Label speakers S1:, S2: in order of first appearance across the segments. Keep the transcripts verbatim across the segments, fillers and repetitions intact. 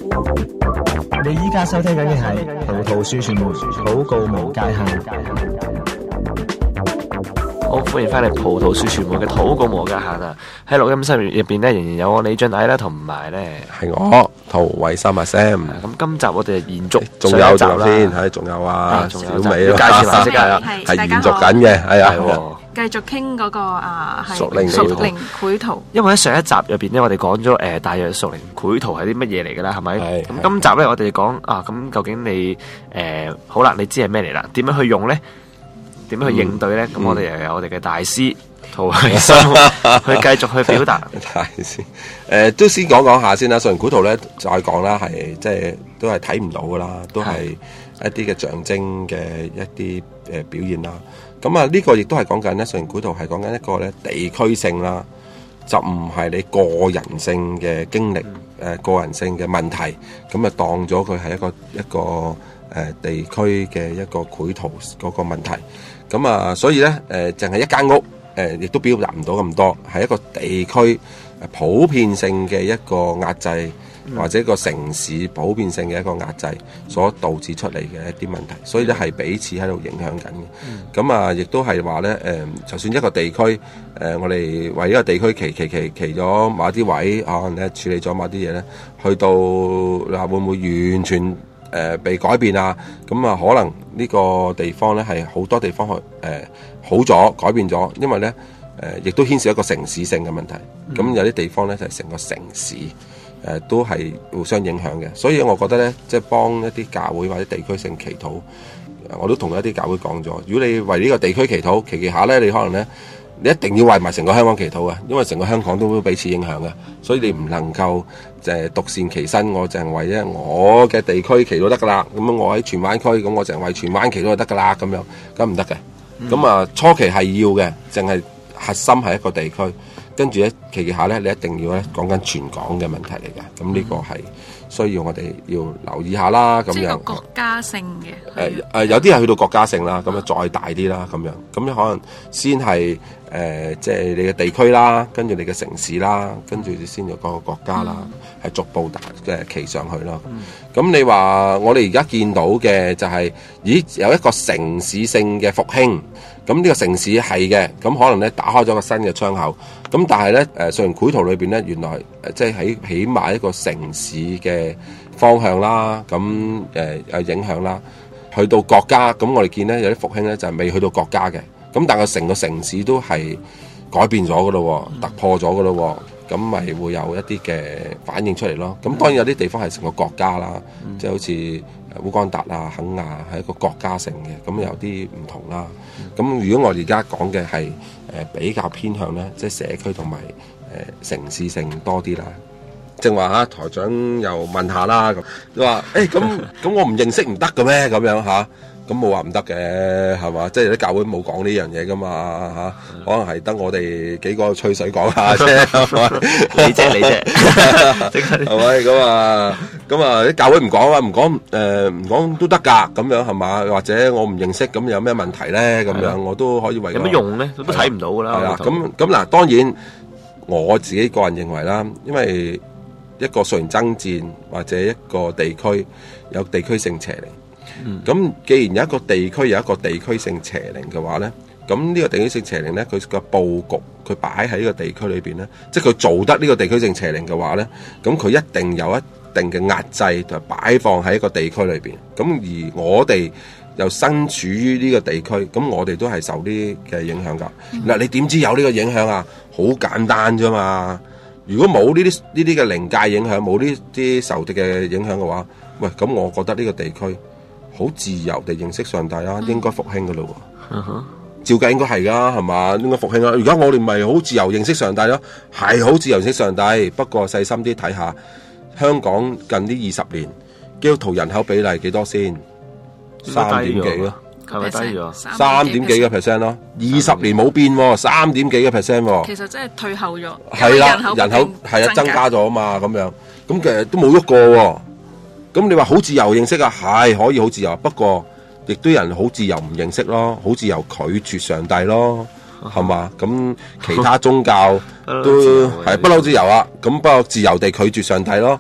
S1: 你依家收聽緊嘅係葡萄樹傳媒禱告無界限。
S2: 好，歡迎翻嚟葡萄樹傳媒嘅禱告無界限啊！喺錄音室入邊咧，仍然有我李俊毅啦，同埋咧
S3: 係我陶偉森阿 Sam。
S2: 咁今集我哋延續
S3: 仲有
S2: 上一集啦，
S3: 先係仲有啊，小美
S2: 要介紹下先
S3: 係
S2: 係
S3: 係延續緊嘅，係啊。
S4: 繼續傾嗰個啊，係
S3: 屬靈
S4: 屬靈繪圖。
S2: 因為喺上一集入邊咧，我哋講咗誒大約屬靈繪圖係啲乜嘢嚟㗎啦，係咪？
S3: 係
S2: 咁今集咧，我哋講啊，咁究竟你誒好啦，你知係咩嚟啦？點樣去用咧？點樣去應對咧？咁我哋又有我哋嘅大師陶偉森去繼續去表達。
S3: 大師誒都先講講下先啦。屬靈繪圖咧，再講啦，係即係都係睇唔到㗎啦，都係一啲嘅象徵嘅一啲誒表現啦。咁啊，呢個亦都係講緊咧，屬靈繪圖係講緊一個咧地區性啦，就唔係你個人性嘅經歷，誒、嗯、個人性嘅問題，咁啊當咗佢係一個一個誒、呃、地區嘅一個繪圖嗰個問題。咁啊，所以咧誒，淨、呃、係一間屋誒，亦、呃、都表達唔到咁多，係一個地區普遍性嘅一個壓制。或者個城市普遍性嘅一個壓制所導致出嚟嘅一啲問題，所以咧係彼此喺度影響緊嘅。咁啊，亦都係話咧誒，就算一個地區誒、呃，我哋為呢個地區期期期期咗某啲位可能咧處理咗某啲嘢咧，去到嗱會唔會完全誒、呃、被改變啊？咁啊，可能呢個地方咧係好多地方去誒、呃、好咗改變咗，因為咧誒亦都牽涉一個城市性嘅問題。咁、嗯、有啲地方咧就係、是、成個城市。誒、呃、都係互相影響嘅，所以我覺得咧，即係幫一啲教會或者地區性祈禱，我都同一啲教會講咗，如果你為呢個地區祈禱，祈祈下咧，你可能咧，你一定要為埋成個香港祈禱啊，因為成個香港都會彼此影響嘅，所以你唔能夠就係獨善其身，我淨係為咧我嘅地區祈禱得噶啦，咁樣我喺荃灣區，咁我淨係為荃灣祈禱就得噶啦，咁樣咁唔得嘅，咁、嗯、啊初期係要嘅，淨係核心係一個地區。跟住咧，期期下咧，你一定要咧講緊全港嘅問題嚟嘅，咁呢個係需要我哋要留意下啦。咁樣
S4: 即係個國家性嘅。誒
S3: 誒、呃，有啲係去到國家性啦，咁樣再大啲啦，咁樣咁咧可能先係誒，即、呃、係、就是、你嘅地區啦，跟住你嘅城市啦，跟住先有嗰個國家啦，係、嗯、逐步大嘅企上去咯。咁、嗯、你話我哋而家見到嘅就係、是，咦有一個城市性嘅復興。咁呢個城市係嘅，咁可能咧打開咗個新嘅窗口。咁但係咧，誒屬靈繪圖裏邊咧，原來誒即係喺起碼一個城市嘅方向啦，咁誒有影響啦。去到國家，咁我哋見咧有啲復興咧就係未去到國家嘅。咁但係成個城市都係改變咗噶咯，突破咗噶咯。咁咪會有一啲嘅反應出嚟咯。咁當然有啲地方係成個國家啦，嗯、即係好似烏干達啊、肯亞係一個國家性嘅，咁有啲唔同啦。咁、嗯、如果我而家講嘅係誒比較偏向咧，即係社區同埋誒城市性多啲啦。正話啊，台長又問下啦，咁你話誒咁咁我唔認識唔得嘅咩？咁樣嚇？咁冇話唔得嘅，係嘛？即係啲教會冇講呢樣嘢噶嘛嚇，可能係得我哋幾個吹水講下啫，係嘛？
S2: 你啫你啫，
S3: 係咪咁啊？咁啊啲教會唔講啊，唔講誒唔講都得㗎，咁樣係嘛？或者我唔認識，咁有咩問題咧？咁樣我都可以為有
S2: 乜用咧？都睇唔到㗎啦。
S3: 係啦，咁咁嗱，當然我自己個人認為啦，因為一個雖然爭戰或者一個地區有地區性邪靈。咁、嗯、既然有一個地區有一個地區性邪靈嘅話咧，咁呢個地區性邪靈咧，佢個佈局佢擺喺呢個地區裏邊咧，即係佢做得呢個地區性邪靈嘅話咧，咁佢一定有一定嘅壓制同埋擺放喺一個地區裏邊。咁而我哋又身處於呢個地區，咁我哋都係受啲嘅影響㗎。嗱、嗯，你點知有呢個影響啊？好簡單啫嘛。如果冇呢啲呢啲嘅靈界影響，冇呢啲仇敵嘅影響嘅話，喂，咁我覺得呢個地區好自由地認識上帝啊，應該復興噶咯喎。Uh-huh. 照計應該係噶，係嘛？應該復興啊！而家我哋咪好自由認識上帝咯，係好自由認識上帝。不過細心啲睇下，香港近呢二十年基督徒人口比例幾多先？三點幾咯，
S2: 係咪低咗？
S3: 三點幾個 percent 咯，二十年冇變喎，三點幾個 percent 喎。
S4: 其實真係退後咗。
S3: 係啦，人口係啊增加咗啊嘛，咁樣咁其實都冇喐過喎。咁你話好自由認識啊，係可以好自由，不過亦都有人好自由唔認識咯，好自由拒絕上帝咯，係嘛？咁其他宗教都係不嬲自由啊，咁不過自由地拒絕上帝咯，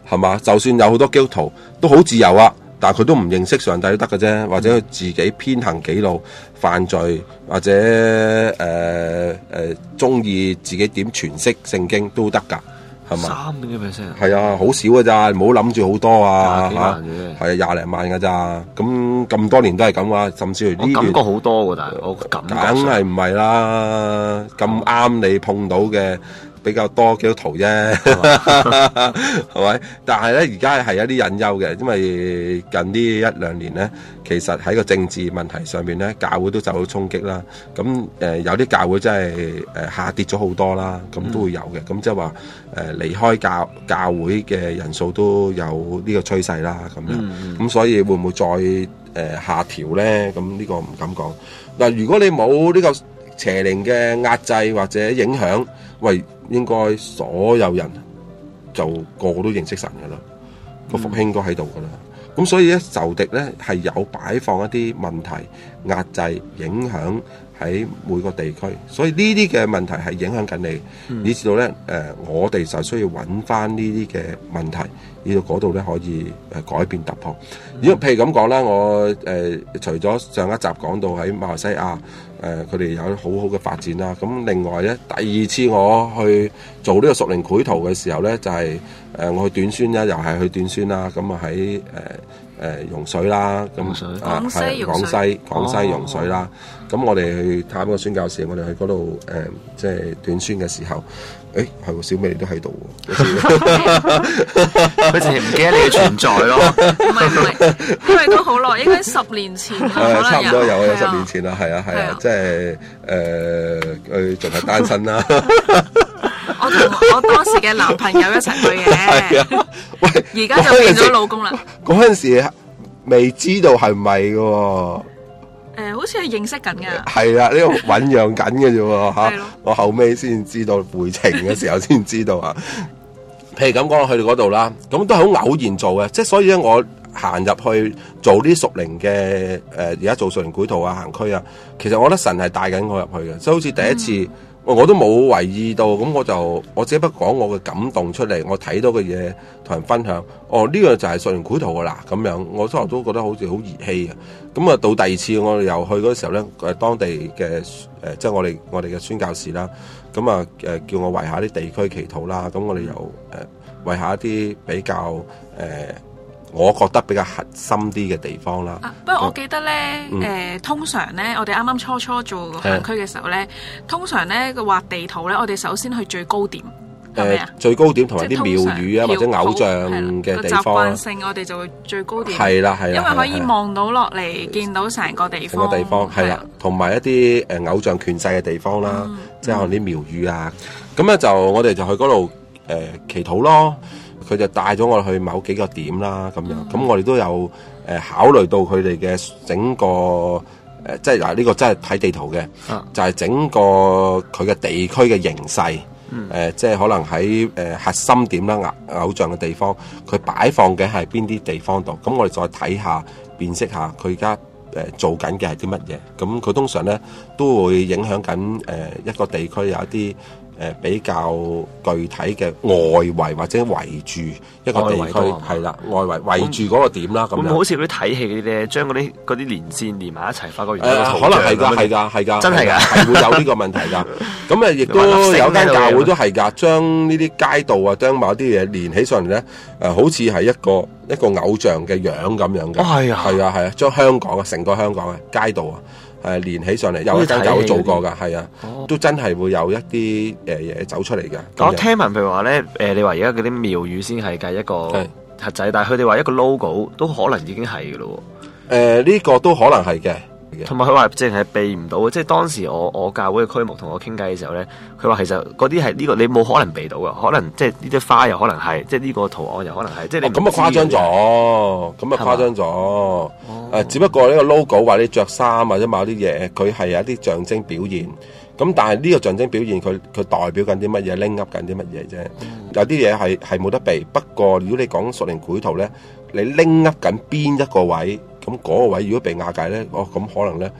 S3: 係嘛？就算有好多基督徒都好自由啊，但係佢都唔認識上帝都得嘅啫，或者佢自己偏行己路犯罪，或者誒誒中意自己點詮釋聖經都得㗎。係嘛？
S2: 三點幾 percent？
S3: 係啊，好少㗎咋，唔好諗住好多啊
S2: 廿幾萬嘅，
S3: 係啊，廿零萬㗎咋。咁咁多年都係咁啊，甚至乎呢
S2: 我感覺好多㗎，但係我感覺
S3: 梗係唔係啦？咁啱你碰到嘅比較多基督徒啫，係咪？但係咧，而家係有啲隱憂嘅，因為近呢一兩年咧，其實喺個政治問題上面咧，教會都受到衝擊啦。咁誒、呃、有啲教會真係誒、呃、下跌咗好多啦，咁都會有嘅。咁即係話誒離開教教會嘅人數都有呢個趨勢啦，咁樣。咁、嗯、所以會唔會再誒、呃、下調咧？咁呢個唔敢講。嗱，如果你冇呢個邪靈嘅壓制或者影響，喂，應該所有人就個個都認識神噶啦，個復興應該喺度噶啦。咁所以咧，仇敵咧係有擺放一啲問題壓制影響喺每個地區，所以呢啲嘅問題係影響緊你，嗯、以至到咧誒、呃，我哋就需要揾翻呢啲嘅問題，以到嗰度咧可以誒改變突破。如果、嗯、譬如咁講啦，我誒、呃、除咗上一集講到喺馬來西亞。誒佢哋有好好嘅發展啦，咁另外咧，第二次我去做呢個屬靈繪圖嘅時候咧，就係、是、誒、呃、我去短宣啦，又係去短宣啦，咁啊喺誒誒용水啦，咁啊係廣西廣西용水啦，咁、哦、我哋去探個宣教士，我哋去嗰度誒即係短宣嘅時候。誒係喎，小美你都喺度喎，
S2: 佢淨係唔記得你嘅存在咯。
S4: 唔係唔係，因為都好耐，應該十年前啦，
S3: 差唔多有有十年前啦，係啊係啊，即係誒佢仲係單身啦。
S4: 我同我當時嘅男朋友一齊去嘅，喂，而家就變咗老公啦。
S3: 嗰陣時未知道係咪嘅喎。
S4: 誒，好似係認識緊嘅，
S3: 係啊，呢個醖釀緊嘅啫喎嚇，我後尾先知道回程嘅時候先知道啊。譬如咁講，去到嗰度啦，咁都係好偶然做嘅，即係所以咧，我行入去做啲屬靈嘅誒，而家做屬靈繪圖啊、行區啊，其實我覺得神係帶緊我入去嘅，即係好似第一次。嗯我都冇為意到，咁我就我只不過講我嘅感動出嚟，我睇到嘅嘢同人分享。哦，呢、這個就係屬靈繪圖噶啦，咁樣我初頭都覺得好似好兒戲啊。咁啊，到第二次我哋又去嗰時候咧，誒當地嘅誒、呃、即係我哋我哋嘅宣教士啦，咁啊誒叫我為下啲地區祈禱啦。咁我哋又誒、呃、為下一啲比較誒。呃我覺得比較核心啲嘅地方啦。
S4: 啊，不過我記得咧，誒、嗯呃、通常咧，我哋啱啱初初做行區嘅時候咧，通常咧個畫地圖咧，我哋首先去最高點，係咪啊？最高點同埋啲廟宇啊，或者偶像嘅地方。習慣性我哋就會最高點。係啦係啦，因為可以望到落嚟，見到成個地方。成個地方係啦，同埋一啲誒偶像權勢嘅地方啦，嗯、即係可能啲廟宇啊。咁咧、嗯、就我哋就去嗰度誒祈禱咯。佢就帶咗我去某幾個點啦，咁樣，咁、嗯、我哋都有誒、呃、考慮到佢哋嘅整個誒、呃，即係嗱呢個真係睇地圖嘅，啊、就係整個佢嘅地區嘅形勢，誒、嗯呃，即係可能喺誒、呃、核心點啦，偶像嘅地方，佢擺放嘅係邊啲地方度，咁我哋再睇下辨識下佢而家誒做緊嘅係啲乜嘢，咁佢通常咧都會影響緊誒一個地區有一啲。誒比較具體嘅外圍或者圍住一個地區係啦，外圍圍住嗰個點啦，咁樣好似嗰啲睇戲嗰啲咧，將嗰啲嗰啲連線連埋一齊，發覺原來可能係㗎，係㗎，係㗎，真係㗎，係會有呢個問題㗎。咁誒，亦都有間教會都係㗎，將呢啲街道啊，將某啲嘢連起上嚟咧，誒好似係一個一個偶像嘅樣咁樣嘅，係啊，係啊，係啊，將香港啊，成個香港嘅街道啊。誒連起上嚟，有一間教會做過㗎，係啊，哦、都真係會有一啲誒嘢走出嚟嘅。我聽聞譬如話咧，誒、呃、你話而家嗰啲廟宇先係計一個核仔，是但係佢哋話一個 logo 都可能已經係㗎咯喎。誒呢、呃呢個都可能係嘅。同埋佢話淨係避唔到，即係當時我我教會嘅區牧同我傾偈嘅時候咧，佢話其實嗰啲係呢個你冇可能避到嘅，可能即係呢啲花又可能係，即係呢個圖案又可能係，即係你咁啊誇張咗，咁啊誇張咗，誒、哦呃、只不過呢個 logo 或者着衫或者某啲嘢，佢係有一啲象徵表現，咁但係呢個象徵表現佢佢代表緊啲乜嘢，拎噏緊啲乜嘢啫，嗯、有啲嘢係係冇得避，不過如果你講屬靈繪圖咧，你拎噏緊邊一個位？咁嗰個位如果被瓦解咧，哦咁可能咧，嗰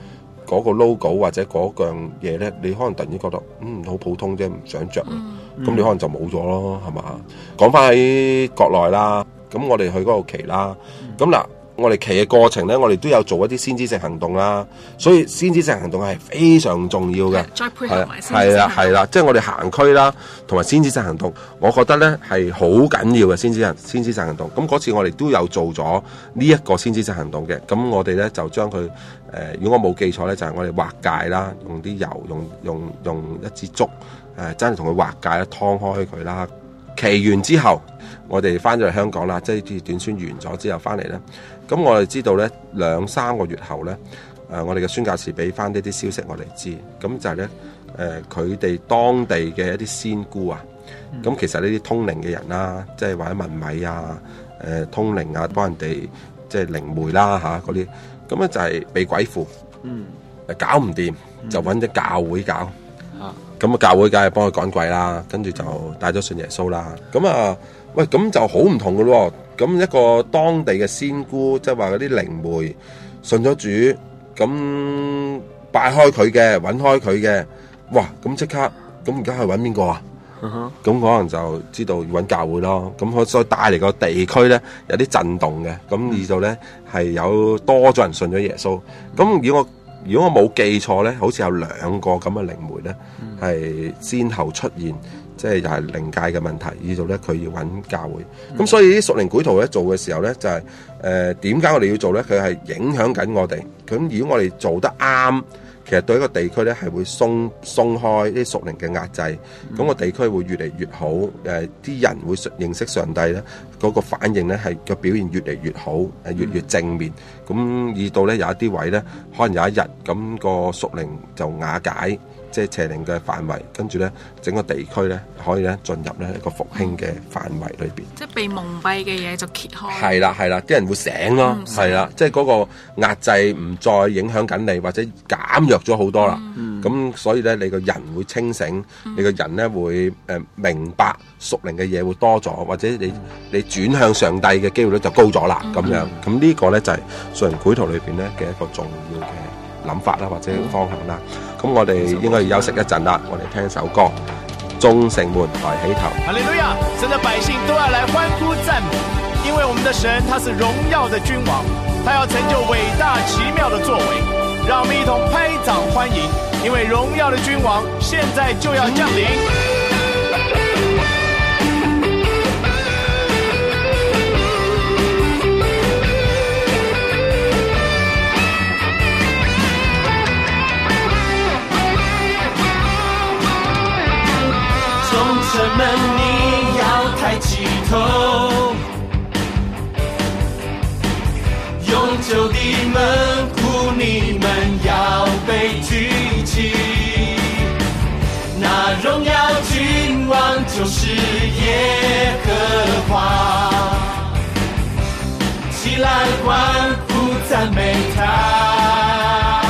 S3: 嗰個 logo 或者嗰樣嘢咧，你可能突然間覺得嗯好普通啫，唔想着，咁、嗯、你可能就冇咗咯，係嘛？講翻喺國內啦，咁我哋去嗰度騎啦，咁嗱、嗯，我哋騎嘅過程咧，我哋都有做一啲先知性行動啦，所以先知性行動係非常重要嘅，
S4: 再配合埋先知性行動。係啦
S3: 係啦，即係我哋行區啦，同埋先知性行動，我覺得咧係好緊要嘅先知先知性行動。咁嗰次我哋都有做咗呢一個先知性行動嘅，咁我哋咧就將佢誒，如果我冇記錯咧，就係、是、我哋劃界啦，用啲油，用用用一支竹，誒、呃、真係同佢劃界啦，劏開佢啦。騎完之後，我哋翻咗嚟香港啦，即係短宣完咗之後翻嚟咧。咁我哋知道咧，兩三個月後咧，誒、呃、我哋嘅宣教士俾翻呢啲消息我哋知，咁就係咧誒佢哋當地嘅一啲仙姑啊，咁、嗯、其實呢啲通靈嘅人啦，即係或者問米啊、誒、呃、通靈啊，幫人哋即係靈媒啦嚇嗰啲，咁咧就係被鬼附，嗯，搞唔掂就揾咗教會搞。啊咁啊，教會梗係幫佢趕鬼啦，跟住就帶咗信耶穌啦。咁啊，喂，咁就好唔同嘅咯。咁一個當地嘅仙姑，即係話嗰啲靈媒信咗主，咁拜開佢嘅，揾開佢嘅，哇！咁即刻，咁而家去揾邊個啊？咁、uh huh. 可能就知道要揾教會咯。咁所以帶嚟個地區咧有啲震動嘅，咁而到咧係有多咗人信咗耶穌。咁如果我如果我冇記錯咧，好似有兩個咁嘅靈媒咧，係、嗯、先後出現，即係又係靈界嘅問題，以到咧佢要揾教會。咁、嗯、所以啲屬靈繪圖咧做嘅時候咧，就係誒點解我哋要做咧？佢係影響緊我哋。咁如果我哋做得啱，其實對一個地區咧係會鬆鬆開啲屬靈嘅壓制，咁、嗯、個地區會越嚟越好。誒、呃，啲人會認識上帝咧，嗰、那個反應咧係個表現越嚟越好，誒越越正面。咁以到咧有一啲位咧，可能有一日咁、那個屬靈就瓦解，即係邪靈嘅範圍，跟住咧整個地區咧可以咧進入咧一個復興嘅範圍裏邊。即係被蒙蔽嘅嘢就揭開。係啦係啦，啲人會醒咯，係啦、嗯，即係嗰個壓制唔再影響緊你，或者減弱咗好多啦。咁、嗯、所以咧，你個人會清醒，嗯、你個人咧會誒、呃、明白屬靈嘅嘢會多咗，或者你、嗯、你轉向上帝嘅機會率就高咗啦。咁、嗯、樣咁呢個咧就係屬靈繪圖裏邊咧嘅一個重要嘅諗法啦，或者方向啦。咁、嗯、我哋應該要休息一陣啦，我哋聽首歌，眾城門抬起頭。
S5: 哈利路亞！神的百姓都要來歡呼讚美，因為我們的神他是榮耀的君王，他要成就偉大奇妙的作為。讓我們一同拍掌歡迎，因為榮耀的君王現在就要降臨。眾城門你要抬起頭，永久的門戶你們要被舉起，那榮耀君王就是耶和華，起來歡呼讚美他，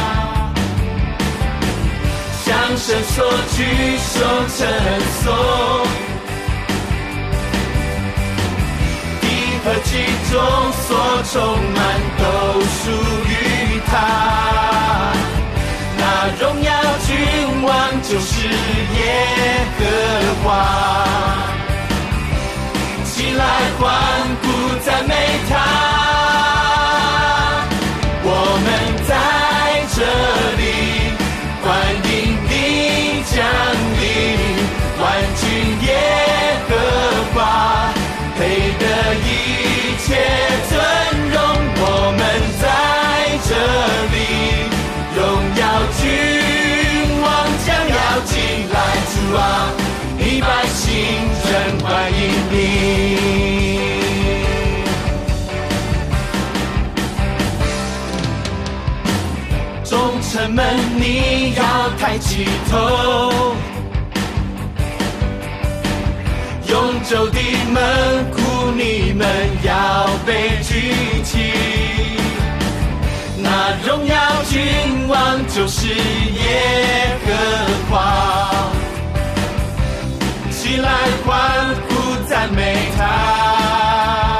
S5: 向神說舉手稱頌，地和其中所充滿都屬於他，那榮耀君王就是耶和華，起來歡呼讚美他，我們在這裡歡迎你降臨，萬軍耶和華配得一切尊榮，我們在這裡榮耀君王將要進來，主啊，你百姓真歡迎你。眾城門你要抬起頭，永久的門戶你們要被舉起，那榮耀君王就是耶和華，起來歡呼讚美他，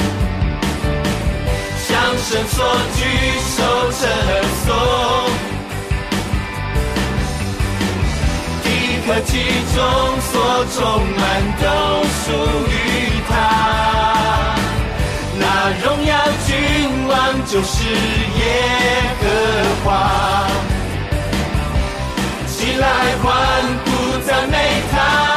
S5: 向神說舉手稱頌， 其中所充满都属于他。那荣耀君王就是耶和华，起来欢呼赞美他。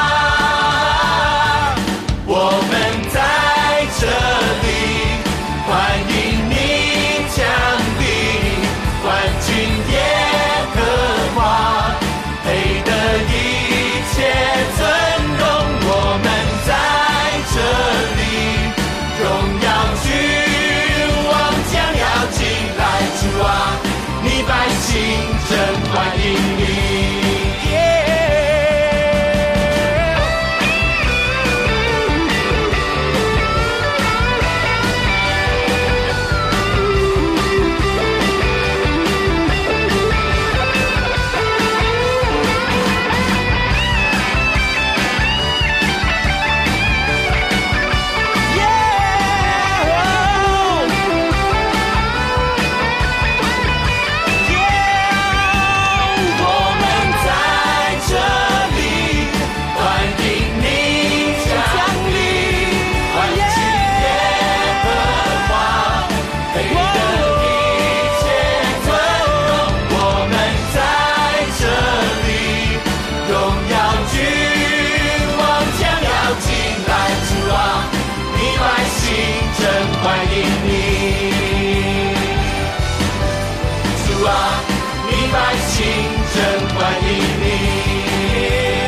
S5: 我们在这里，欢迎你降临，万军耶和华，配得一切尊荣。我们在这里，荣耀君王将要进来，主啊，你百姓真欢迎你。欢迎你，主啊，你百姓真欢迎你。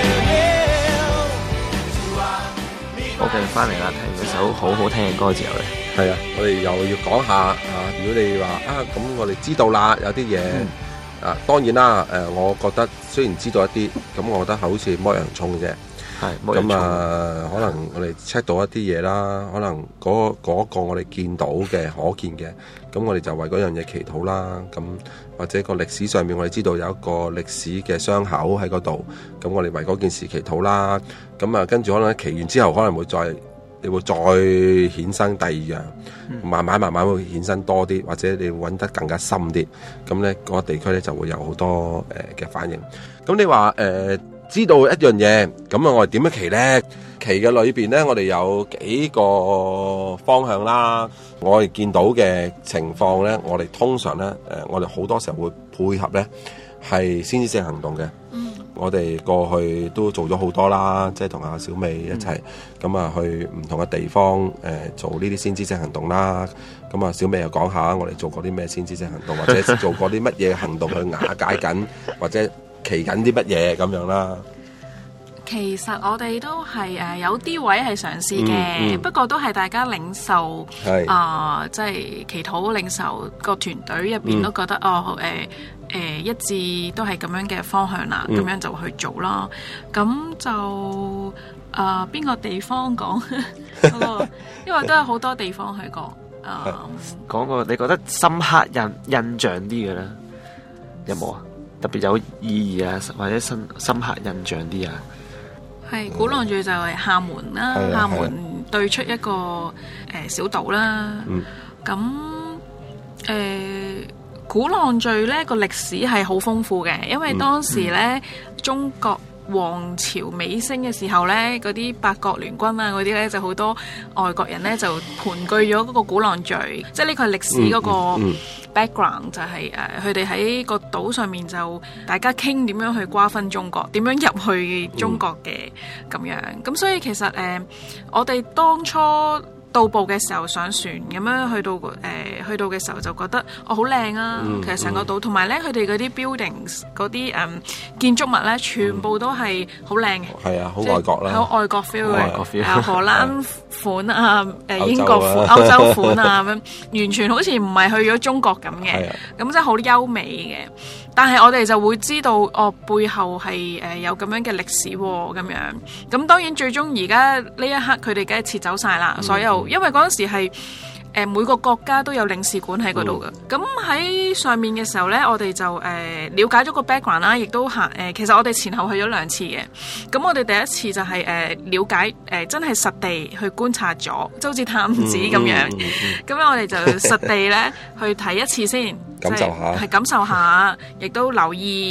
S2: OK， 翻嚟啦，聽完一首好好聽嘅歌之後咧，
S3: 係啊，我哋又要講下啊。如果你話啊，咁我哋知道啦，有啲嘢、嗯、啊，當然啦，誒、呃，我覺得雖然知道一啲，咁我覺得好似剝洋葱嘅啫。
S2: 係
S3: 咁啊，可能我哋 check 到一啲嘢啦，可能嗰、嗰、嗰個我哋見到嘅可見嘅，咁我哋就為嗰樣嘢祈禱啦。咁或者個歷史上面我哋知道有一個歷史嘅傷口喺嗰度，咁我哋為嗰件事祈禱啦。咁啊，跟住可能祈完之後，可能會再你會再衍生第二樣，嗯、慢慢慢慢會衍生多啲，或者你會揾得更加深啲。咁咧嗰個地區咧就會有好多誒嘅、呃、反應。咁你話誒？呃知道一樣嘢，咁啊，我哋點樣祈呢？祈嘅裏邊呢，我哋有幾個方向啦。我哋見到嘅情況呢，我哋通常呢，誒，我哋好多時候會配合呢，係先知性行動嘅。嗯，我哋過去都做咗好多啦，即係同阿小美一齊，咁啊、嗯、去唔同嘅地方誒、呃、做呢啲先知性行動啦。咁啊，小美又講下我哋做過啲咩先知性行動，或者做過啲乜嘢行動去瓦解緊，或者祈緊啲乜嘢咁樣啦。
S4: 其實我哋都係誒有啲位係嘗試嘅，嗯嗯、不過都係大家領受啊，即係、呃就是、祈禱領受個團隊入邊都覺得、嗯、哦誒誒、呃、一致都係咁樣嘅方向啦，咁、嗯、樣就去做啦。咁就誒邊、呃、個地方講嗰個，因為都有好多地方去過。誒
S2: 講個你覺得深刻印印象啲嘅咧，有冇啊？特別有意義啊，或者深深刻印象啲啊？
S4: 係鼓浪嶼就係廈門啦，嗯、廈門對出一個誒、呃、小島啦。咁誒、嗯呃、鼓浪嶼咧個歷史係好豐富嘅，因為當時咧、嗯嗯、中國王朝尾聲嘅時候咧，嗰啲八國聯軍啊嗰啲咧就好多外國人咧就盤踞咗嗰個鼓浪嶼，即係呢個係歷史嗰個 background、嗯嗯、就係誒佢哋喺個島上面就大家傾點樣去瓜分中國，點樣入去中國嘅咁、嗯、樣，咁所以其實誒、呃、我哋當初到埗嘅時候上船咁樣去到誒、呃、去到嘅時候就覺得哦好靚啊，嗯、其實成個島同埋咧佢哋嗰啲 buildings 嗰啲誒建築物咧全部都係好靚嘅，係啊，好外國啦，好外國 feel 嘅，誒荷蘭款啊，誒、呃、英國款、歐洲款啊咁樣，完全好似唔係去咗中國咁嘅，咁真係好優美嘅。但係我哋就會知道，哦背後係誒、呃、有咁樣嘅歷史喎、哦，咁樣。咁當然最終而家呢一刻佢哋梗係撤走晒啦，嗯、所有因為嗰陣時係誒、呃、每個國家都有領事館喺嗰度嘅。咁喺、嗯、上面嘅時候咧，我哋就誒、呃、了解咗個 background 啦，亦都行誒、呃。其實我哋前後去咗兩次嘅。咁我哋第一次就係、是、誒、呃、了解誒、呃、真係實地去觀察咗，即好似探子咁樣。咁、嗯嗯嗯、我哋就實地咧去睇一次先。感受下，係感受下，亦都留意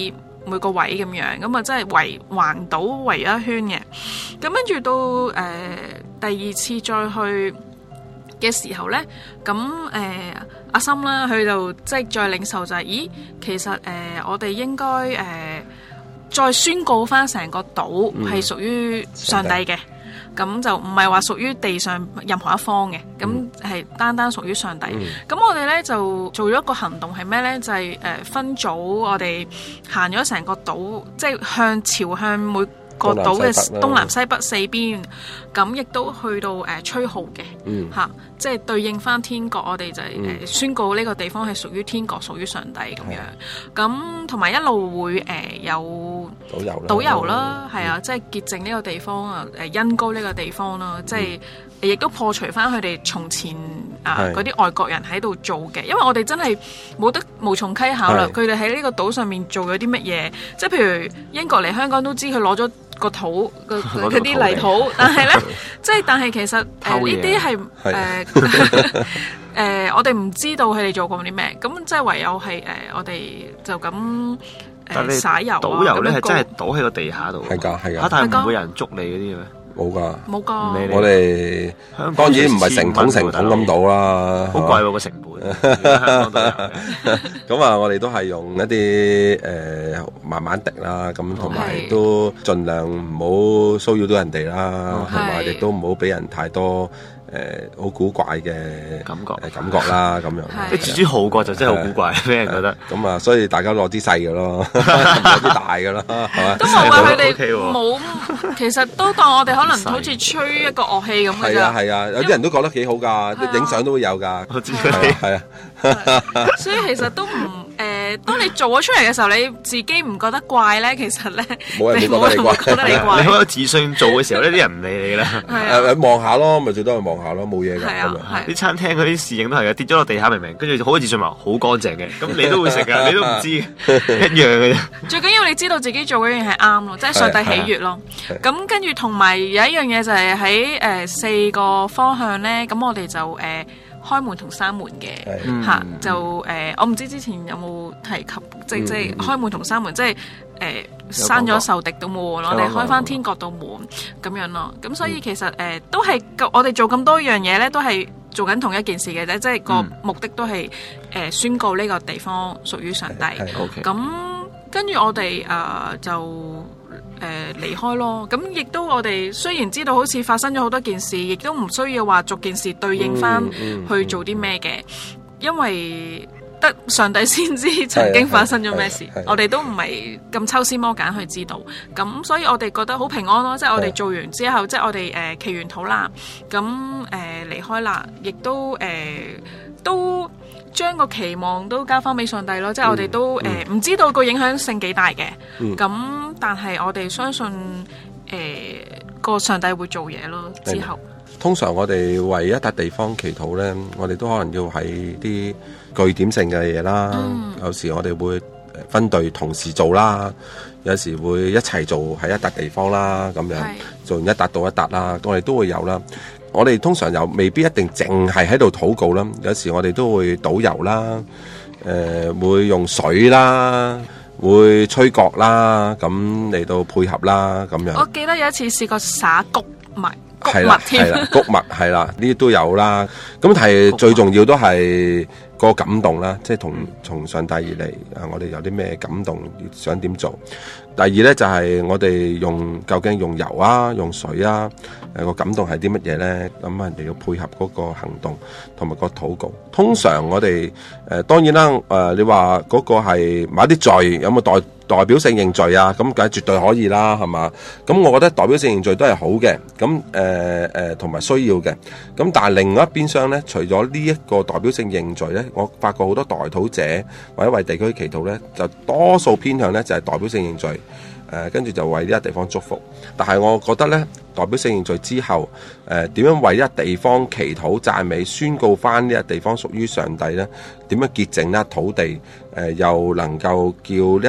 S4: 每個位咁樣，咁啊即係圍環島圍一圈嘅。咁跟住到誒、呃、第二次再去嘅時候咧，咁誒、呃、阿森啦，佢就即係再領受就係、是，咦，其實誒、呃、我哋應該誒、呃、再宣告翻成個島係屬於上帝嘅。嗯咁就唔係話屬於地上任何一方嘅，咁係、嗯、單單屬於上帝。咁、嗯、我哋咧就做咗一個行動係咩咧？就係、是、誒、呃、分組，我哋行咗成個島，即係向朝向每個島嘅東南西北四邊，咁亦都去到誒、呃、吹號嘅，嚇、嗯啊，即係對應翻天國，我哋就係、是、誒、呃、宣告呢個地方係屬於天國，屬於上帝咁樣。咁同埋一路會誒、呃、有導遊啦，導遊啦，係、嗯、啊，即係潔淨呢個地方啊，誒恩膏呢個地方啦，即係亦、嗯、都破除翻佢哋從前啊嗰啲外國人喺度做嘅，因為我哋真係冇得無從稽考啦。佢哋喺呢個島上面做咗啲乜嘢？即係譬如英國嚟香港都知佢攞咗個土嗰啲泥土，但係咧，即係但係其實誒呢啲係誒誒，我哋唔知道佢哋做過啲咩，咁即係唯有係誒、呃、我哋就咁誒灑油啊，
S2: 導遊咧係真係倒喺個地下度，
S3: 係㗎係㗎，
S2: 但係唔會有人捉你嗰啲咩？
S3: 冇噶，
S4: 冇噶。
S3: 我哋當然唔係成桶成桶咁倒啦，
S2: 好貴喎個成本。
S3: 咁啊，我哋都係用一啲誒慢慢滴啦，咁同埋都盡量唔好騷擾到人哋啦，同埋亦都唔好俾人太多誒好古怪嘅
S2: 感覺
S3: 誒感覺啦，咁樣。
S2: 你豬豬號角就真係好古怪，俾人覺得。
S3: 咁啊，所以大家攞啲細嘅咯，攞啲大嘅咯，係嘛？
S4: 都冇話佢哋冇，其實都當我哋可能好似吹一個樂器咁嘅啫。係啊係啊，有啲人都覺得幾好㗎，影相都會有㗎。我知係啊。 所以其實都唔誒，當你做咗出嚟嘅時候，你自己唔覺得怪咧，其實咧，
S3: 冇人會覺得你怪。
S2: 你好有自信做嘅時候呢，啲人唔理你啦。
S3: 誒望下咯，咪最多係望下咯，冇嘢㗎咁樣。
S2: 啲餐廳嗰啲侍應都係嘅，跌咗落地下明明，跟住好有自信話好乾淨嘅，咁你都會食㗎，你都唔知一樣嘅啫。最
S4: 緊要你知道自己做嗰樣係啱咯，即係上帝喜悅咯。咁跟住同埋有一樣嘢就係喺誒四個方向咧，咁我哋就誒。開門同閂門嘅嚇、嗯，就誒、呃，我唔知之前有冇提及，即即係開門同閂門，即係誒閂咗受敵道門，我哋開翻天國道門咁樣咯。咁所以其實誒、呃、都係我哋做咁多樣嘢咧，都係做緊同一件事嘅啫，即係個目的都係誒、呃、宣告呢個地方屬於上帝。咁跟住我哋誒、呃、就。誒、呃、離開咯，咁亦都我哋雖然知道好似發生咗好多件事，亦都唔需要話逐件事對應翻去做啲咩嘅，因為得上帝先知曾經發生咗咩事，我哋都唔係咁抽絲剝繭去知道，咁所以我哋覺得好平安咯，即係我哋做完之後，即係我哋誒祈完禱啦，咁誒、呃、離開啦，亦都誒、呃、都。將個期望都交翻俾上帝咯，即係我哋都誒唔、嗯呃、知道個影響性幾大嘅，咁、嗯、但係我哋相信誒個、呃、上帝會做嘢咯。之後
S3: 通常我哋為一笪地方祈禱咧，我哋都可能要喺啲據點性嘅嘢啦、嗯。有時我哋會分隊同時做啦，有時會一齊做喺一笪地方啦，咁樣做完一笪到一笪啦，我哋都會有啦。我哋通常又未必一定淨係喺度禱告啦，有時我哋都會導遊啦，誒、呃、會用水啦，會吹角啦，咁嚟到配合啦，咁樣。
S4: 我記得有一次試過灑穀物，
S3: 係啦，係啦，穀物係啦，呢啲都有啦。咁係最重要都係個感動啦，即係同從上帝而嚟啊！我哋有啲咩感動，想點做？第二咧就係、是、我哋用究竟用油啊，用水啊，誒、個感動係啲乜嘢咧？咁人哋要配合嗰個行動同埋個禱告。通常我哋誒、呃、當然啦，誒、呃、你話嗰個係某啲罪有冇代代表性認罪啊？咁梗係絕對可以啦，係嘛？咁我覺得代表性認罪都係好嘅，咁誒誒同埋需要嘅。咁但係另外一邊廂咧，除咗呢一個代表性認罪咧，我發覺好多代禱者或者為地區祈禱咧，就多數偏向咧就係、是、代表性認罪。誒跟住就為呢一地方祝福，但係我覺得呢，代表性認罪之後，誒、呃、點樣為一地方祈禱讚美，宣告翻呢一地方屬於上帝呢？點樣潔淨呢土地？誒、呃、又能夠叫呢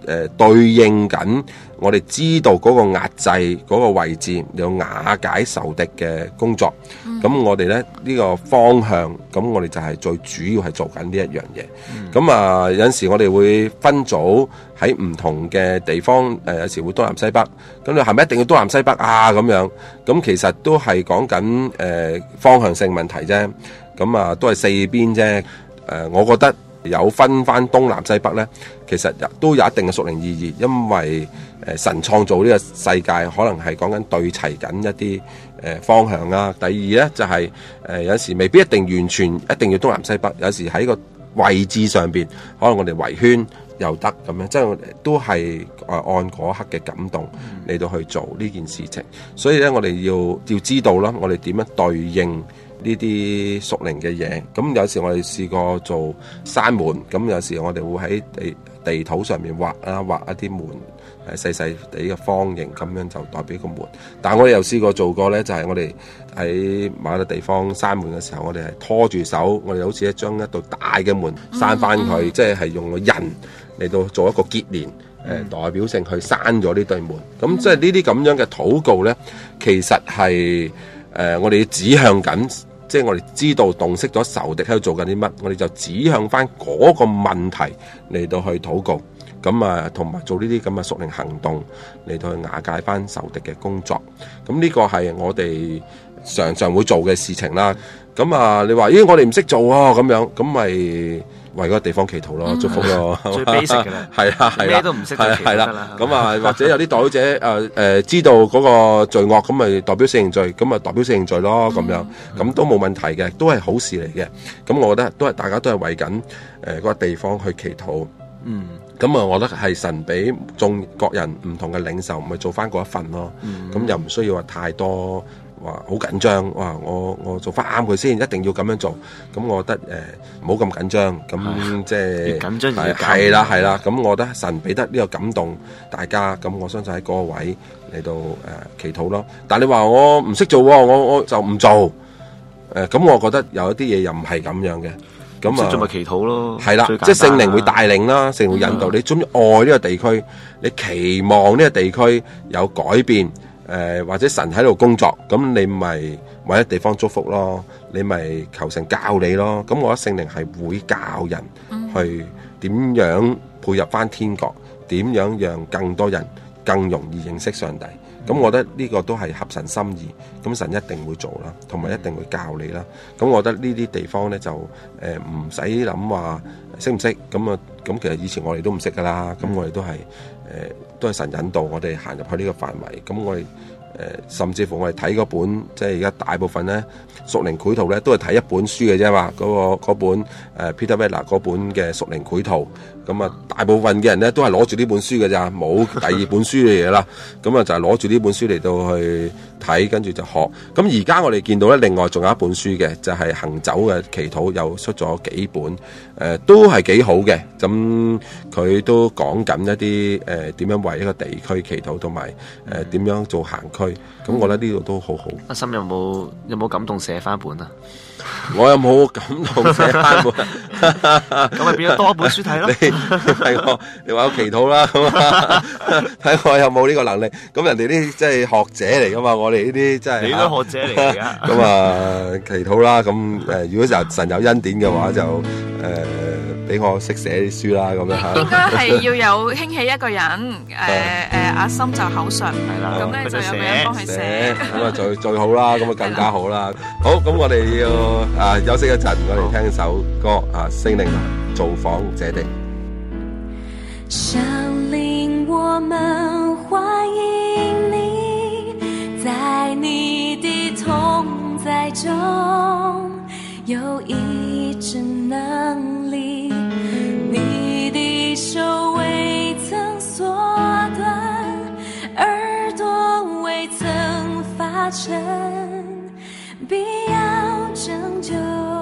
S3: 誒對應緊我哋知道嗰個壓制嗰個位置，有瓦解仇敵嘅工作。咁、嗯、我哋咧呢、呢個方向，咁我哋就係最主要係做緊呢一樣嘢。咁、嗯、啊有陣時我哋會分組喺唔同嘅地方，誒、呃、有時會東南西北。咁你係咪一定要東南西北啊？咁樣咁其實都係講緊誒方向性問題啫。咁啊都係四邊啫。誒、呃，我覺得有分翻東南西北咧，其實都有一定嘅屬靈意義，因為誒神創造呢個世界，可能係講緊對齊緊一啲誒方向啦。第二咧就係、是、誒有時未必一定完全一定要東南西北，有時喺個位置上邊，可能我哋圍圈又得咁樣，即係都係誒按嗰刻嘅感動嚟到去做呢件事情。所以咧，我哋要要知道啦，我哋點樣對應呢啲屬靈嘅嘢。咁有時我哋試過做山門，咁有時我哋會喺地地土上面畫啊畫一啲門，誒細細地嘅方形，咁樣就代表個門。但係我哋又試過做過咧，就係、是、我哋喺某一個地方閂門嘅時候，我哋係拖住手，我哋好似一將一道大嘅門閂翻佢，即係係用個人嚟到做一個結連，誒、呃、代表性去閂咗呢對門。咁即係呢啲咁樣嘅禱告咧，其實係誒、呃、我哋指向緊。即係我哋知道洞悉咗仇敵喺度做緊啲乜，我哋就指向翻嗰個問題嚟到去禱告，咁啊同埋做呢啲咁嘅屬靈行動嚟到去瓦解翻仇敵嘅工作。咁呢個係我哋常常會做嘅事情啦。咁啊你話咦我哋唔識做啊咁樣，咁咪為嗰個地方祈禱咯，嗯、祝福咯，
S2: 最 basic 嘅啦，
S3: 係啦係啦，
S2: 咩都唔識就祈禱啦。
S3: 咁啊或者有啲代表者誒誒、呃呃、知道嗰個罪惡，咁咪代表死刑罪，咁啊代表死刑罪咯，咁、嗯、樣咁都冇問題嘅，都係好事嚟嘅。咁我覺得都係大家都係為緊誒嗰個地方去祈禱。嗯，咁啊，我覺得係神俾眾各人唔同嘅領袖，咪做翻嗰一份咯。咁、嗯、又唔需要話太多。話好緊張，哇！我我做翻啱佢先，一定要咁樣做。咁我覺得誒，唔好咁緊張。咁即係
S2: 緊張而
S3: 係啦係啦。咁我覺得神俾得呢個感動大家，咁我相信喺嗰個位嚟到誒、呃、祈禱咯。但係你話我唔識做，我我就唔做。誒、呃，咁我覺得有一啲嘢又唔係咁樣嘅。咁啊，
S2: 做咪祈禱咯。
S3: 係啦，即係聖靈會帶領啦，聖靈會引導、嗯、你。中意愛呢個地區，你期望呢個地區有改變。誒、呃、或者神喺度工作，咁你咪搵一地方祝福咯，你咪求神教你咯。咁我覺得聖靈係會教人去點樣配入翻天國，點樣讓更多人更容易認識上帝。咁我覺得呢個都係合神心意，咁神一定會做啦，同埋一定會教你啦。咁我覺得呢啲地方咧就誒唔使諗話識唔識，咁啊咁其實以前我哋都唔識噶啦，咁我哋都係誒、呃、都係神引導我哋行入去呢個範圍。咁我哋誒、呃、甚至乎我哋睇嗰本，即係而家大部分咧屬靈繪圖咧都係睇一本書嘅啫嘛。嗰、那個嗰本誒、呃、Peter Weller 嗰本嘅屬靈繪圖，咁啊大部分嘅人咧都係攞住呢本書嘅咋，冇第二本書嘅嘢啦。咁啊就係攞住呢本書嚟到去睇，跟住就學。咁而家我哋見到咧，另外仲有一本書嘅，就係、是、行走嘅祈禱，又出咗幾本，誒、呃、都係幾好嘅。咁佢都講緊一啲誒點樣為一個地區祈禱，同埋誒點樣做行區。咁我覺得呢度都好好。
S2: 阿心有冇有冇感動寫翻本啊？
S3: 我有冇感動寫翻本？
S2: 咁咪變咗多一本書睇咯。
S3: 你係我，你話我祈禱啦，咁啊睇我有冇呢個能力。咁人哋啲即係學者嚟噶嘛，我哋呢啲真係
S2: 你都學者嚟噶。
S3: 咁啊祈禱啦，咁誒如果就神有恩典嘅話，就誒俾我識寫啲書啦，咁樣嚇。
S4: 應該係要有興起一個人，誒誒阿心就口述，係啦，咁咧就有個人幫佢寫，
S3: 咁啊最最好啦，咁啊更加好啦。好，咁我哋要。啊！休息一陣，我哋聽首歌啊，聖靈造訪這地。
S6: 聖靈，我們歡迎你，在你的同在中有醫治能力，你的手未曾縮短，耳朵未曾發沉，必要拯救。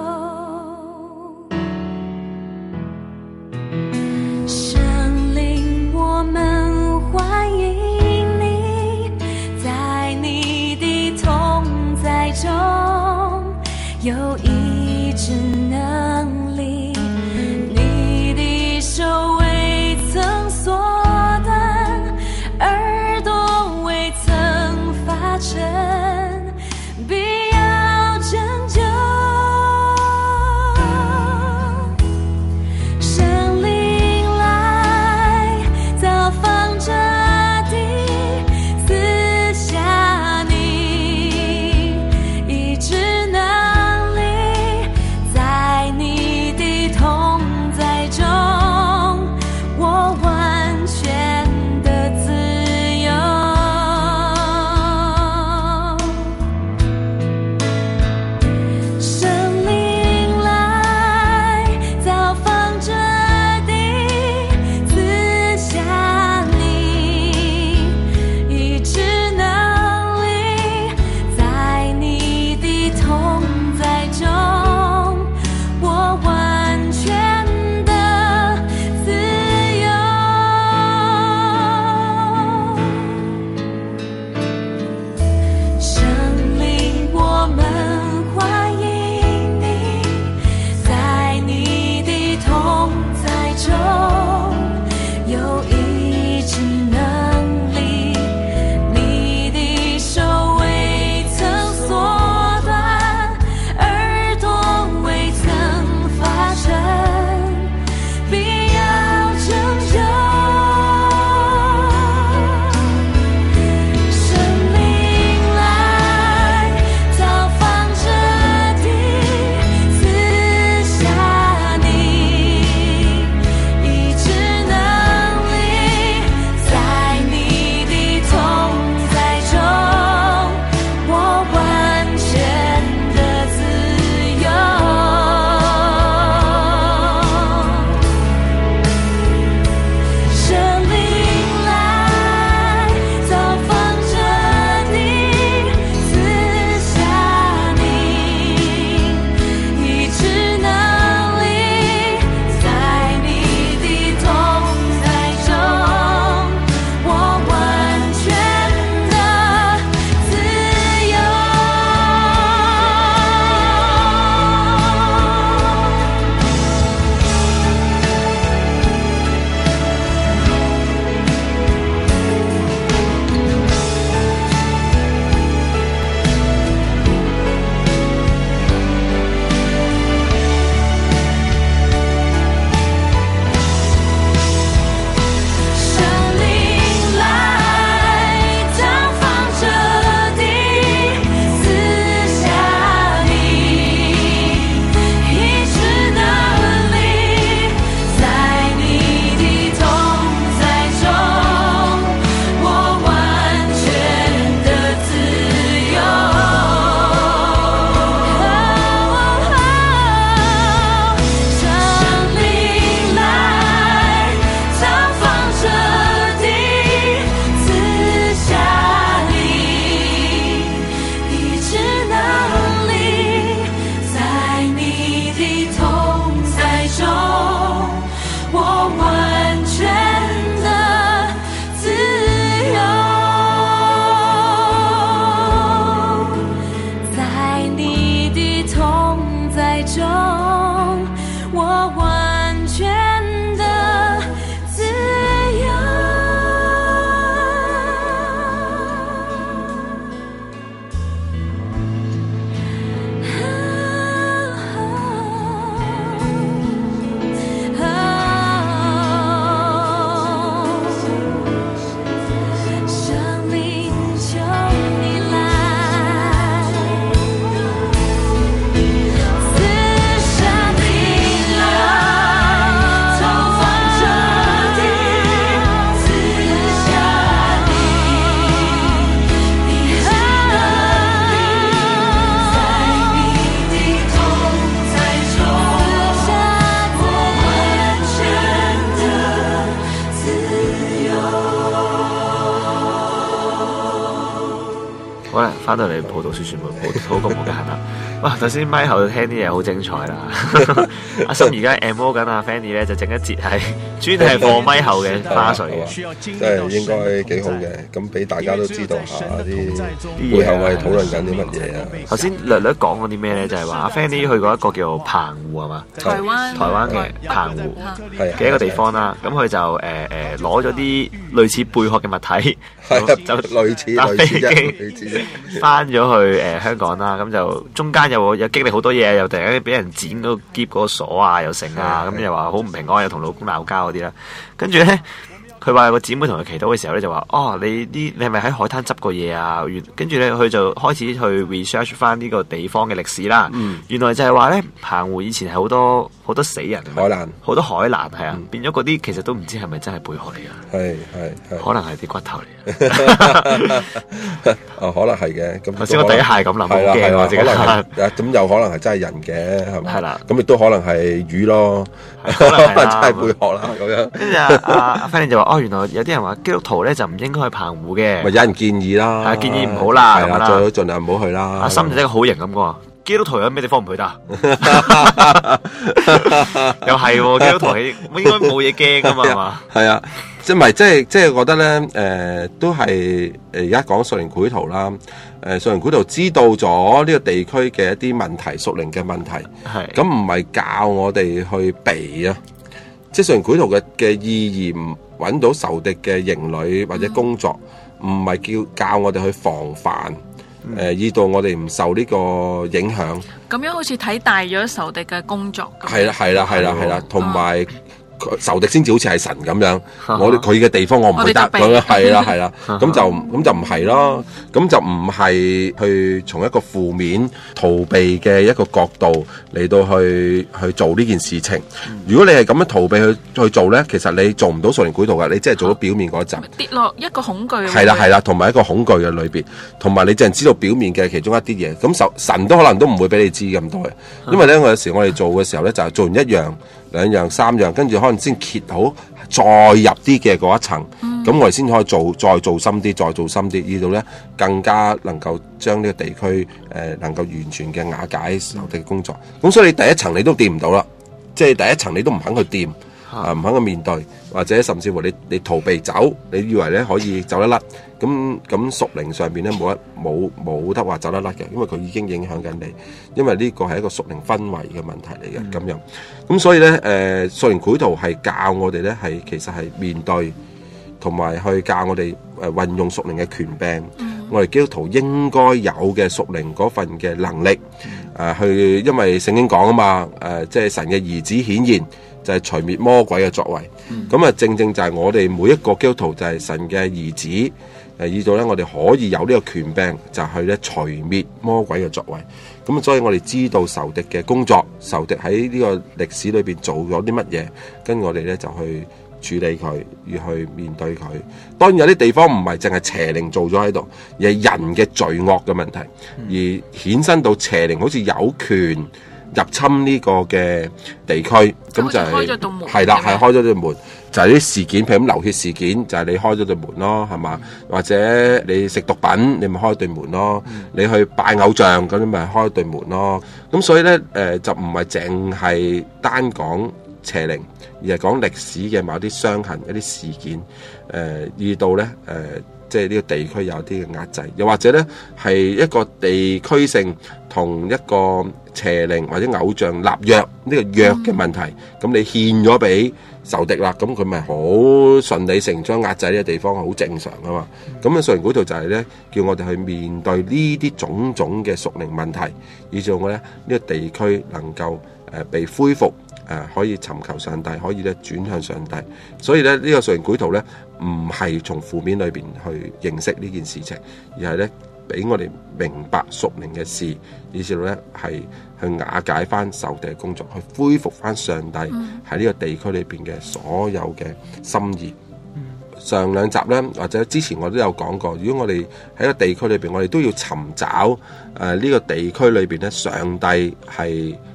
S6: 聖靈，我們歡迎你，在你的同在中有醫治能力，你的手未曾縮
S2: 翻到嚟葡萄宣傳部禱告無界限啦。哇！頭先咪後聽啲嘢好精彩啦。阿心而家 M O 緊阿 Fanny 咧，就整一節係專係放咪後嘅花絮嘅，
S3: 即係應該幾好嘅。咁俾大家都知道下啲背後我哋討論緊啲乜嘢啊。
S2: 頭先略略講過啲咩咧，就係話阿 Fanny 去過一個叫澎湖係嘛？
S4: 台灣
S2: 台灣嘅澎湖嘅一個地方啦。咁佢就誒誒攞咗啲類似貝殼嘅物體，就
S3: 類似
S2: 搭飛機
S3: 類似
S2: 翻咗去誒香港啦。咁就中間又又經歷好多嘢，又突然間俾人剪嗰個篋嗰個鎖啊，又成啊，咁又話好唔平安，又同老公鬧交嗰啲啦。跟住咧，佢話有個姊妹同佢祈禱嘅時候咧，就話：哦，你啲你係咪喺海灘執過嘢啊？跟住咧，佢就開始去 research 翻呢個地方嘅歷史啦。嗯、原來就係話咧，澎湖以前係好多好多死人，
S3: 海難
S2: 好多海難係啊，嗯、變咗嗰啲其實都唔知係咪真係貝殼嚟㗎。
S3: 係係係，
S2: 可能係啲骨頭嚟嘅。
S3: 啊，可能係嘅。咁
S2: 頭先我第一下係咁諗，好驚啊！
S3: 可能係咁有可能係真係人嘅，係咪？
S2: 係啦。
S3: 咁亦都可能係魚咯，
S2: 可能係
S3: 真係貝殼啦咁樣。
S2: 跟住阿阿 Fanny 就話：哦，原來有啲人話基督徒咧就唔應該去澎湖嘅。咪
S3: 有人建議啦，
S2: 係建議唔好啦，
S3: 係啦，最好盡量唔好去啦。
S2: 阿心就真係好型咁講，基督徒有咩地方唔去得？又係喎，基督徒係應該冇嘢驚噶嘛，係嘛？
S3: 係啊，即係咪即係即係覺得咧？誒、呃，都係誒而家講屬靈繪圖啦。誒、呃，屬靈繪圖知道咗呢個地區嘅一啲問題，屬靈嘅問題。係咁唔係教我哋去避啊，即係屬靈繪圖嘅嘅意義唔揾到仇敵嘅營旅或者工作，唔係、嗯、叫教我哋去防範。誒、呃，以到我哋唔受呢個影響，
S4: 咁樣好似睇大咗仇敵嘅工作。
S3: 係啦，係啦，係啦，係啦，同埋仇敵先至好似係神咁樣，我哋佢嘅地方我唔會得咁樣，係啦，係啦，咁就咁就唔係咯，咁就唔係去從一個負面逃避嘅一個角度嚟到去去做呢件事情。如果你係咁樣逃避去去做咧，其實你做唔到屬靈繪圖噶，你即係做到表面嗰一陣，
S4: 跌落一個恐懼。
S3: 係啦，係啦，同埋一個恐懼嘅裏邊，同埋你淨係知道表面嘅其中一啲嘢，咁神神都可能都唔會俾你知咁多嘅，因為咧我有時我哋做嘅時候咧就係做完一樣。兩樣三樣，跟住可能先揭好，再入啲嘅嗰一層，咁、嗯、我哋先可以做，再做深啲，再做深啲，以到咧更加能夠將呢個地區誒、呃、能夠完全嘅瓦解仇敵嘅工作。咁所以你第一層你都掂唔到啦，即係第一層你都唔肯去掂，啊唔肯去面對，或者甚至乎你你逃避走，你以為咧可以走得甩，咁咁屬靈上邊咧冇得冇冇得話走得甩嘅，因為佢已經影響緊你，因為呢個係一個屬靈氛圍嘅問題嚟嘅咁樣。咁所以咧，誒屬靈繪圖係教我哋咧係其實係面對，同埋去教我哋誒運用屬靈嘅權柄，嗯、我哋基督徒應該有嘅屬靈嗰份嘅能力，誒、呃、去，因為聖經講啊嘛，誒、呃、即係神嘅兒子顯現就係除滅魔鬼嘅作為，咁啊、嗯、正正就係我哋每一個基督徒就係神嘅兒子，誒以到咧我哋可以有呢個權柄，就係咧除滅魔鬼嘅作為。咁所以我哋知道仇敵嘅工作，仇敵喺呢個歷史裏邊做咗啲乜嘢，跟住我哋咧就去處理佢，要去面對佢。當然有啲地方唔係淨係邪靈做咗喺度，而係人嘅罪惡嘅問題，嗯、而衍生到邪靈好似有權入侵呢個嘅地區，咁就係係啦，係開咗對門，就係、是、啲事件，譬如咁流血事件，就係、是、你開咗對門咯，係嘛？或者你食毒品，你咪開對門咯。嗯、你去拜偶像，咁你咪開對門咯。咁所以咧，誒、呃、就唔係淨係單講邪靈，而係講歷史嘅某啲傷痕、一啲事件，誒、呃，遇到咧，誒、呃。即係呢個地區有啲嘅壓制，又或者咧係一個地區性同一個邪靈或者偶像立約呢、呢個約嘅問題，咁、嗯、你獻咗俾仇敵啦，咁佢咪好順理成章壓制呢個地方，好正常噶嘛。咁啊、嗯，屬靈繪圖就係咧叫我哋去面對呢啲種種嘅屬靈問題，以至我咧呢、呢個地區能夠誒、呃、被恢復。誒、呃、可以尋求上帝，可以咧轉向上帝，所以咧呢、這個屬靈繪圖咧唔係從負面裏邊去認識呢件事情，而係咧俾我哋明白屬靈嘅事，以至到咧係去瓦解翻仇敵嘅工作，去恢復翻上帝喺呢個地區裏邊嘅所有嘅心意。嗯、上兩集咧或者之前我都有講過，如果我哋喺個地區裏邊，我哋都要尋找誒呢、呃這個地區裏邊咧上帝係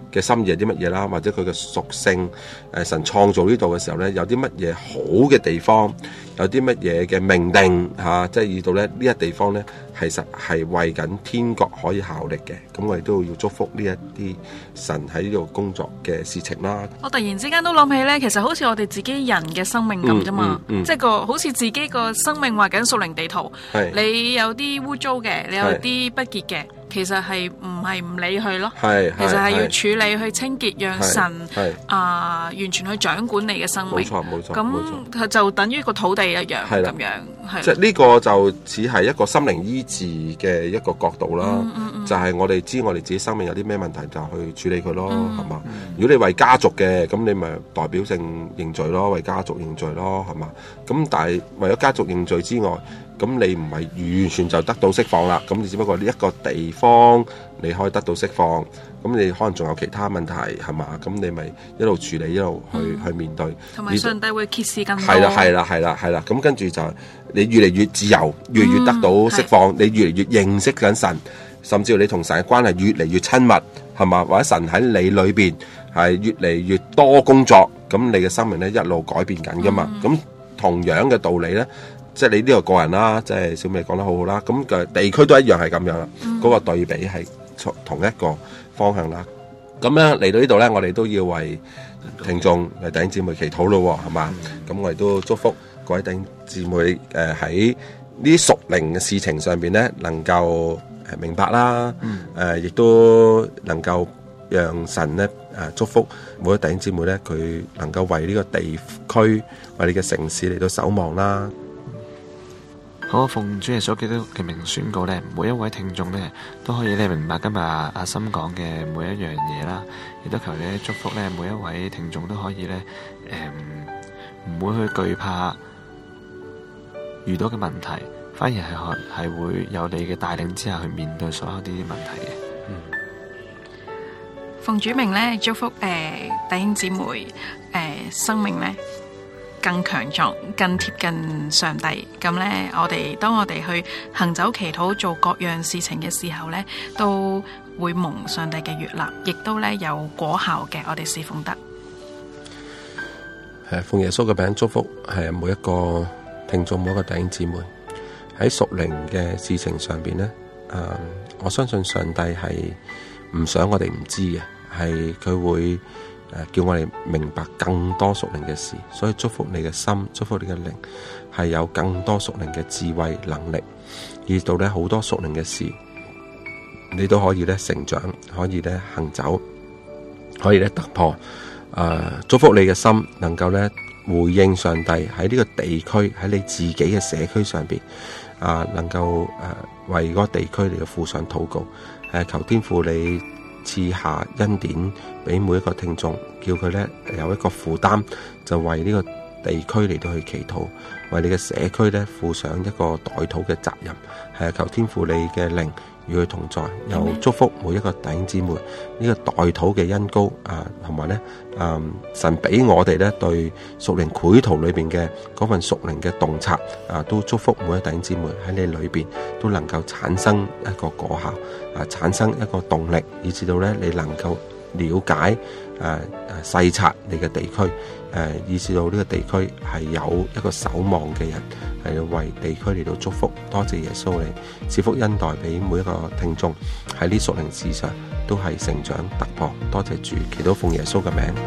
S3: 嘅心意係啲乜嘢啦，或者佢嘅屬性，誒神創造呢度嘅時候咧，有啲乜嘢好嘅地方，有啲乜嘢嘅命定嚇、啊，即係遇到咧呢一、這個、地方咧，其實係為緊天國可以效力嘅。咁我哋都要祝福呢一啲神喺呢度工作嘅事情啦。
S4: 我突然之間都諗起咧，其實好似我哋自己人嘅生命咁啫嘛，
S3: 嗯嗯嗯、
S4: 即係個好似自己個生命畫緊屬靈地圖。你有啲污糟嘅，你有啲不潔嘅。其實係唔係唔理佢咯，其實係要處理去清潔，讓神啊、呃、完全去掌管你嘅生命。冇錯冇錯，咁就等於個土地一樣咁樣。
S3: 即係呢個就只係一個心靈醫治嘅一個角度啦。嗯嗯嗯、就係我哋知我哋自己生命有啲咩問題，就去處理佢咯，係嘛、嗯？如果你為家族嘅，咁你咪代表性認罪咯，為家族認罪咯，係嘛？咁但係為咗家族認罪之外，咁你唔係完全就得到釋放啦，咁你只不過呢一個地方你可以得到釋放，咁你可能仲有其他問題係嘛？咁你咪一路處理一路去、嗯、去面對。同埋
S4: 上帝會揭示更多。
S3: 係啦係啦係啦係啦，咁跟住就你越嚟越自由，越嚟越得到釋放，嗯、你越嚟越認識緊神，甚至乎你同神嘅關係越嚟越親密，係嘛？或者神喺你裏邊係越嚟越多工作，咁你嘅生命咧一路改變緊噶嘛？咁、嗯、同樣嘅道理咧。即係你呢個個人啦，即係小美講得好好啦。咁嘅地區都一樣係咁樣啦，嗰、嗯、個對比係同一個方向啦。咁咧嚟到呢度咧，我哋都要為聽眾、為弟兄姊妹祈禱咯，係嘛？咁、嗯、我哋都祝福各位弟兄姊妹誒喺呢啲屬靈嘅事情上邊咧，能夠誒明白啦，誒、嗯呃、亦都能夠讓神咧誒祝福每一弟兄姊妹咧，佢能夠為呢個地區、為你嘅城市嚟到守望啦。
S2: 好，奉主耶穌基督嘅名宣告咧，每一位聽眾咧都可以咧明白今日阿阿森講嘅每一樣嘢啦，亦都求你祝福咧每一位聽眾都可以咧，誒、嗯、唔會去懼怕遇到嘅問題，反而係係會有你嘅帶領之下去面對所有呢啲問題嘅。嗯，
S4: 奉主名咧祝福誒、呃、弟兄姊妹誒、呃、生命咧。更強壯，更貼近上帝。咁呢，我哋當我哋去行走祈禱做各樣事情嘅時候呢，都會蒙上帝嘅悅納，亦都呢有果效嘅。我哋侍奉得
S3: 係奉耶穌嘅名祝福，係每一個聽眾，每一個弟兄姊妹喺屬靈嘅事情上邊呢。誒、呃，我相信上帝係唔想我哋唔知嘅，係佢會。誒，叫我哋明白更多屬靈嘅事，所以祝福你嘅心，祝福你嘅靈，係有更多屬靈嘅智慧能力，以到咧好多屬靈嘅事，你都可以咧成長，可以咧行走，可以咧突破。誒、呃，祝福你嘅心能夠咧回應上帝喺呢個地區，喺你自己嘅社區上邊，啊、呃，能夠誒、呃、為嗰個地區嚟到付上禱告，誒、呃，求天父你。賜下恩典俾每一個聽眾，叫佢咧有一個負擔，就為呢個地區嚟到去祈禱，為你嘅社區咧負上一個代禱嘅責任。係啊，求天父你嘅靈與佢同在，又祝福每一個弟兄姊妹呢個代禱嘅恩膏啊，同埋咧啊神俾我哋咧對屬靈繪圖裏邊嘅嗰份屬靈嘅洞察啊，都祝福每一弟兄姊妹喺你裏邊都能夠產生一個果效啊，產生一個動力，以至到咧你能夠了解誒誒細察你嘅地區誒、啊，以至到呢個地區係有一個守望嘅人，係為地區嚟到祝福。多謝耶穌你賜福恩待俾每一個聽眾喺呢屬靈事上都係成長突破。多謝主，祈禱奉耶穌嘅名。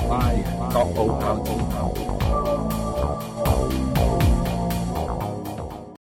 S3: dot o r g。